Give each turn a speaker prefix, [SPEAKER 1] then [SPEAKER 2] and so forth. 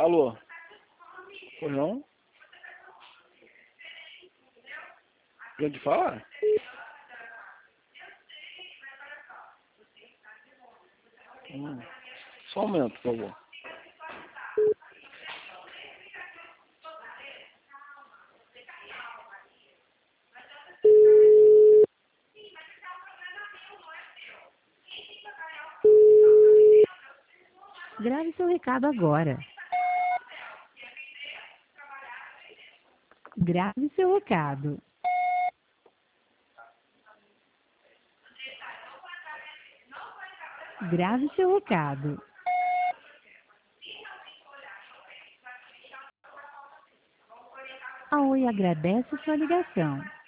[SPEAKER 1] Alô? Pois não? Pode falar? Só um momento, por favor.
[SPEAKER 2] Grave seu recado agora. Grave seu recado. Grave seu recado. A Oi agradece sua ligação.